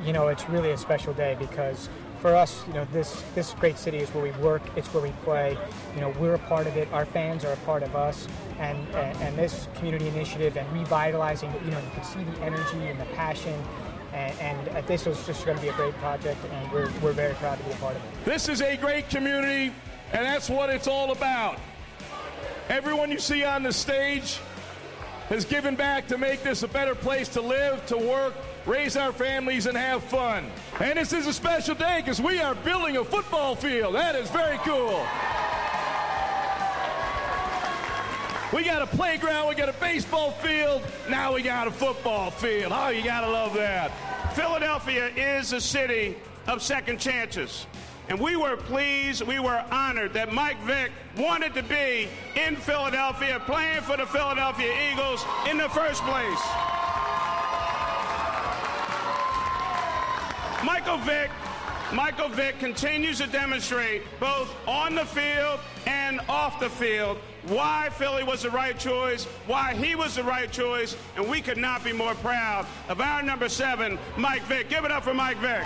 you know, it's really a special day because for us, you know, this great city is where we work, it's where we play. You know, we're a part of it, our fans are a part of us, and this community initiative and revitalizing, you know, you can see the energy and the passion, and this is just going to be a great project, and we're very proud to be a part of it. This is a great community, and that's what it's all about. Everyone you see on the stage has given back to make this a better place to live, to work, raise our families, and have fun. And this is a special day because we are building a football field. That is very cool. We got a playground, we got a baseball field, now we got a football field. Oh, you gotta love that. Philadelphia is a city of second chances. And we were pleased, we were honored that Mike Vick wanted to be in Philadelphia, playing for the Philadelphia Eagles in the first place. Michael Vick continues to demonstrate both on the field and off the field why Philly was the right choice, why he was the right choice, and we could not be more proud of our number 7, Mike Vick. Give it up for Mike Vick.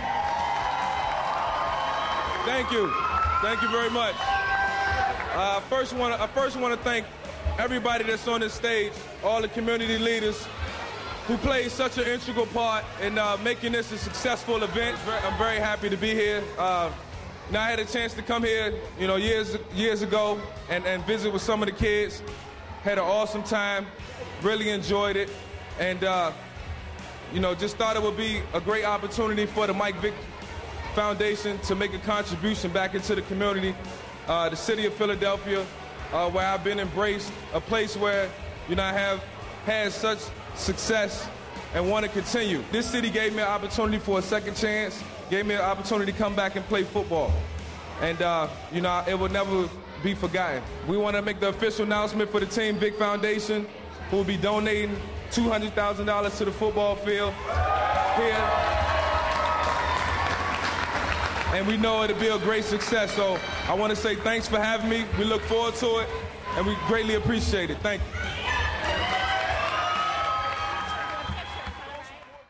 Thank you. Thank you very much. I first want to thank everybody that's on this stage, all the community leaders who played such an integral part in making this a successful event. I'm very happy to be here. Now I had a chance to come here, you know, years ago and visit with some of the kids. Had an awesome time, really enjoyed it, and you know, just thought it would be a great opportunity for the Mike Vick Foundation to make a contribution back into the community, the city of Philadelphia, where I've been embraced, a place where, you know, I have had such success and want to continue. This city gave me an opportunity for a second chance, gave me an opportunity to come back and play football. And, you know, it will never be forgotten. We want to make the official announcement for the Team Vick Foundation, who will be donating $200,000 to the football field here. And we know it'll be a great success. So I want to say thanks for having me. We look forward to it, and we greatly appreciate it. Thank you.